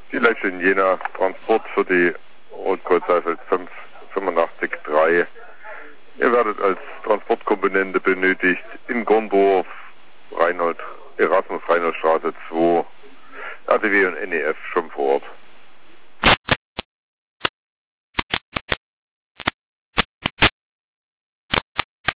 Die Leiche in Jena, Transport für die Rotkreuz Seefeld 585-3. Ihr werdet als Transportkomponente benötigt in Gorndorf, Erasmus-Reinhold-Straße 2, RTW und NEF schon vor Ort.